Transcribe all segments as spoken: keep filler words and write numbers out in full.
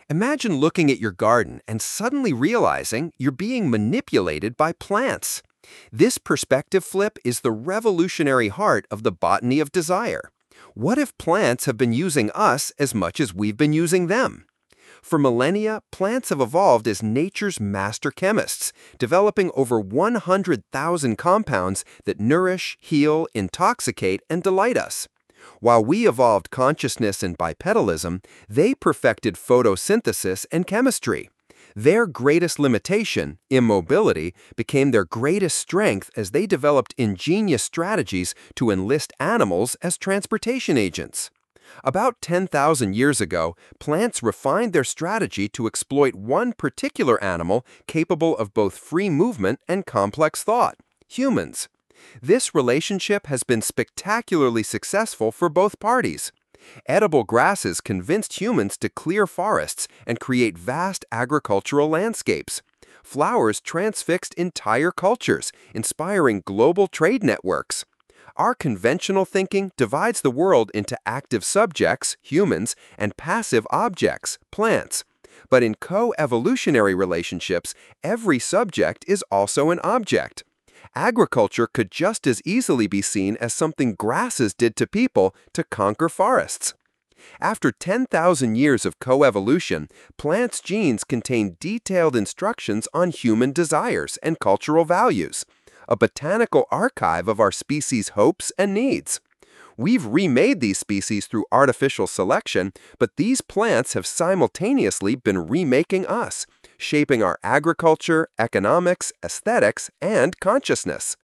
Imagine looking at your garden and suddenly realizing you're being manipulated by plants. This perspective flip is the revolutionary heart of the botany of desire. What if plants have been using us as much as we've been using them? For millennia, plants have evolved as nature's master chemists, developing over one hundred thousand compounds that nourish, heal, intoxicate, and delight us. While we evolved consciousness and bipedalism, they perfected photosynthesis and chemistry. Their greatest limitation, immobility, became their greatest strength as they developed ingenious strategies to enlist animals as transportation agents. About ten thousand years ago, plants refined their strategy to exploit one particular animal capable of both free movement and complex thought: humans. This relationship has been spectacularly successful for both parties. Edible grasses convinced humans to clear forests and create vast agricultural landscapes. Flowers transfixed entire cultures, inspiring global trade networks. Our conventional thinking divides the world into active subjects, humans, and passive objects, plants. But in co-evolutionary relationships, every subject is also an object. Agriculture could just as easily be seen as something grasses did to people to conquer forests. After ten thousand years of coevolution, plants' genes contain detailed instructions on human desires and cultural values, a botanical archive of our species' hopes and needs. We've remade these species through artificial selection, but these plants have simultaneously been remaking us, shaping our agriculture, economics, aesthetics, and consciousness.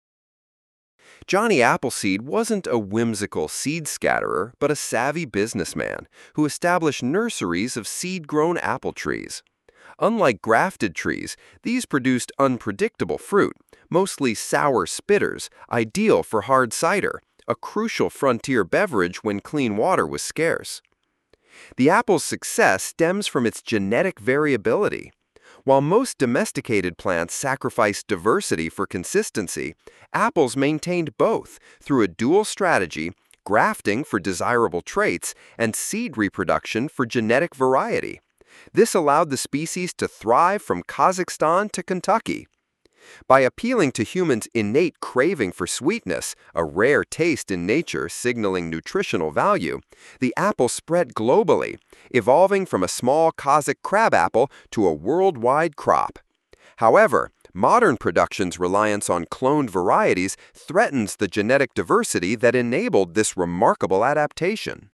Johnny Appleseed wasn't a whimsical seed scatterer, but a savvy businessman who established nurseries of seed-grown apple trees. Unlike grafted trees, these produced unpredictable fruit, mostly sour spitters, ideal for hard cider, a crucial frontier beverage when clean water was scarce. The apple's success stems from its genetic variability. While most domesticated plants sacrifice diversity for consistency, apples maintained both through a dual strategy: grafting for desirable traits and seed reproduction for genetic variety. This allowed the species to thrive from Kazakhstan to Kentucky. By appealing to humans' innate craving for sweetness, a rare taste in nature signaling nutritional value, the apple spread globally, evolving from a small Kazakh crabapple to a worldwide crop. However, modern production's reliance on cloned varieties threatens the genetic diversity that enabled this remarkable adaptation.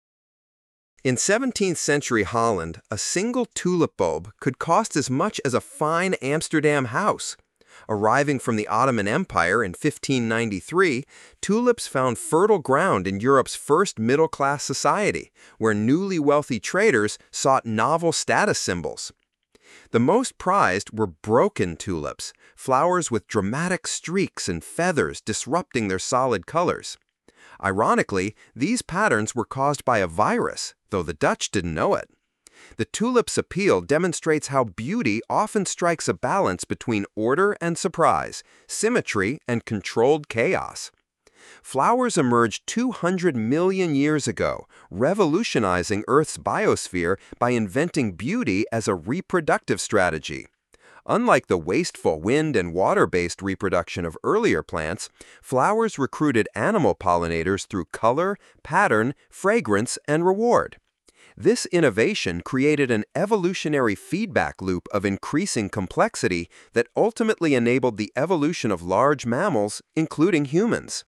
In seventeenth century Holland, a single tulip bulb could cost as much as a fine Amsterdam house. Arriving from the Ottoman Empire in fifteen ninety-three, tulips found fertile ground in Europe's first middle-class society, where newly wealthy traders sought novel status symbols. The most prized were broken tulips, flowers with dramatic streaks and feathers disrupting their solid colors. Ironically, these patterns were caused by a virus, though the Dutch didn't know it. The tulip's appeal demonstrates how beauty often strikes a balance between order and surprise, symmetry and controlled chaos. Flowers emerged two hundred million years ago, revolutionizing Earth's biosphere by inventing beauty as a reproductive strategy. Unlike the wasteful wind and water-based reproduction of earlier plants, flowers recruited animal pollinators through color, pattern, fragrance, and reward. This innovation created an evolutionary feedback loop of increasing complexity that ultimately enabled the evolution of large mammals, including humans.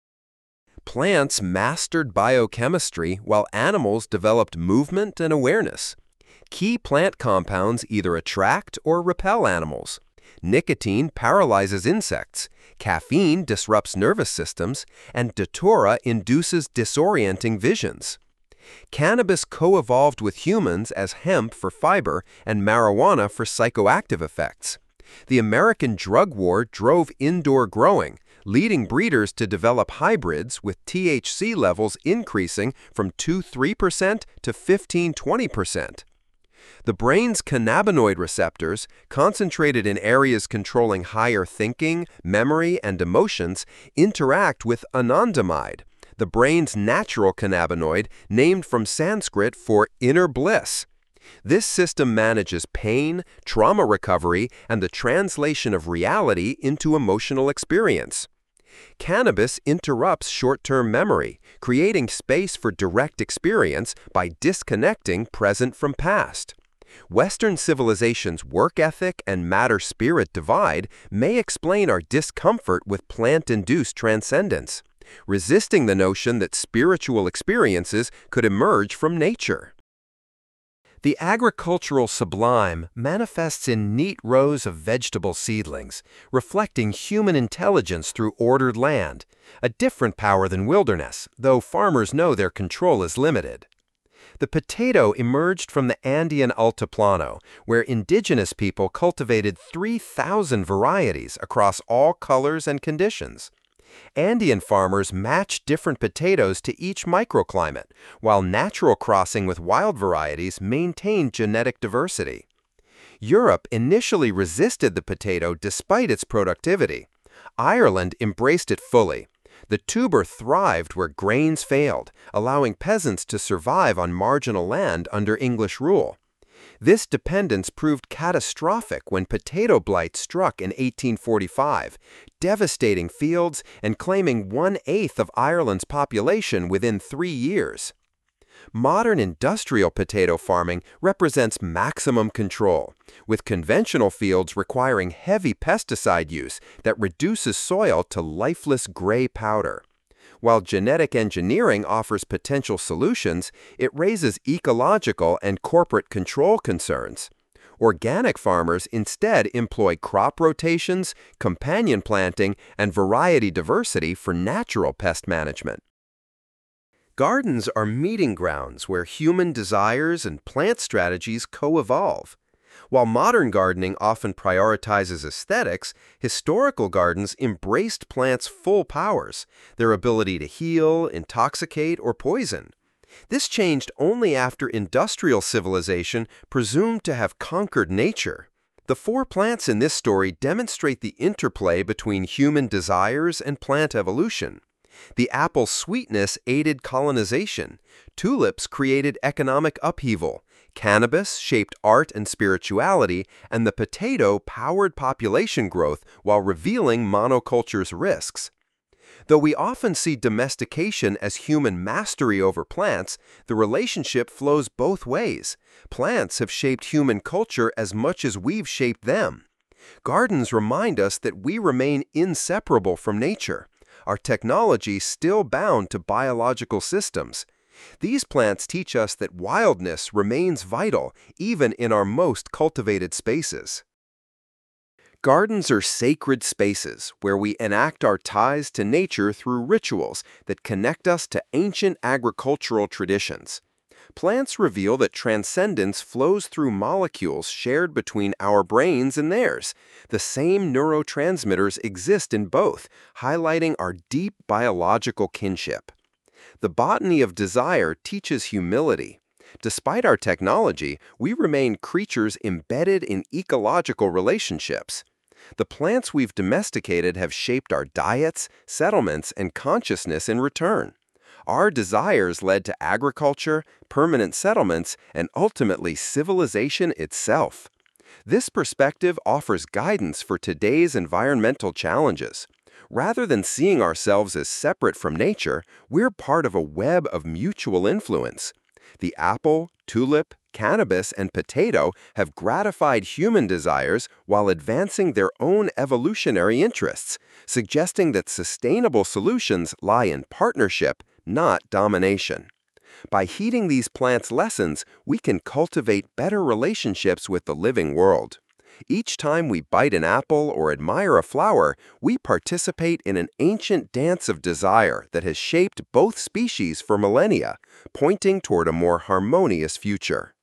Plants mastered biochemistry while animals developed movement and awareness. Key plant compounds either attract or repel animals. Nicotine paralyzes insects, caffeine disrupts nervous systems, and datura induces disorienting visions. Cannabis co-evolved with humans as hemp for fiber and marijuana for psychoactive effects. The American drug war drove indoor growing, leading breeders to develop hybrids with T H C levels increasing from two to three percent to fifteen to twenty percent. The brain's cannabinoid receptors, concentrated in areas controlling higher thinking, memory, and emotions, interact with anandamide, the brain's natural cannabinoid named from Sanskrit for inner bliss. This system manages pain, trauma recovery, and the translation of reality into emotional experience. Cannabis interrupts short-term memory, creating space for direct experience by disconnecting present from past. Western civilization's work ethic and matter-spirit divide may explain our discomfort with plant-induced transcendence, resisting the notion that spiritual experiences could emerge from nature. The agricultural sublime manifests in neat rows of vegetable seedlings, reflecting human intelligence through ordered land, a different power than wilderness, though farmers know their control is limited. The potato emerged from the Andean Altiplano, where indigenous people cultivated three thousand varieties across all colors and conditions. Andean farmers match different potatoes to each microclimate, while natural crossing with wild varieties maintained genetic diversity. Europe initially resisted the potato despite its productivity. Ireland embraced it fully. The tuber thrived where grains failed, allowing peasants to survive on marginal land under English rule. This dependence proved catastrophic when potato blight struck in eighteen forty-five, devastating fields and claiming one-eighth of Ireland's population within three years. Modern industrial potato farming represents maximum control, with conventional fields requiring heavy pesticide use that reduces soil to lifeless gray powder. While genetic engineering offers potential solutions, it raises ecological and corporate control concerns. Organic farmers instead employ crop rotations, companion planting, and variety diversity for natural pest management. Gardens are meeting grounds where human desires and plant strategies co-evolve. While modern gardening often prioritizes aesthetics, historical gardens embraced plants' full powers, their ability to heal, intoxicate, or poison. This changed only after industrial civilization presumed to have conquered nature. The four plants in this story demonstrate the interplay between human desires and plant evolution. The apple's sweetness aided colonization, tulips created economic upheaval, cannabis shaped art and spirituality, and the potato powered population growth while revealing monoculture's risks. Though we often see domestication as human mastery over plants, the relationship flows both ways. Plants have shaped human culture as much as we've shaped them. Gardens remind us that we remain inseparable from nature, our technology still bound to biological systems. These plants teach us that wildness remains vital even in our most cultivated spaces. Gardens are sacred spaces where we enact our ties to nature through rituals that connect us to ancient agricultural traditions. Plants reveal that transcendence flows through molecules shared between our brains and theirs. The same neurotransmitters exist in both, highlighting our deep biological kinship. The botany of desire teaches humility. Despite our technology, we remain creatures embedded in ecological relationships. The plants we've domesticated have shaped our diets, settlements, and consciousness in return. Our desires led to agriculture, permanent settlements, and ultimately civilization itself. This perspective offers guidance for today's environmental challenges. Rather than seeing ourselves as separate from nature, we're part of a web of mutual influence. The apple, tulip, cannabis, and potato have gratified human desires while advancing their own evolutionary interests, suggesting that sustainable solutions lie in partnership, not domination. By heeding these plants' lessons, we can cultivate better relationships with the living world. Each time we bite an apple or admire a flower, we participate in an ancient dance of desire that has shaped both species for millennia, pointing toward a more harmonious future.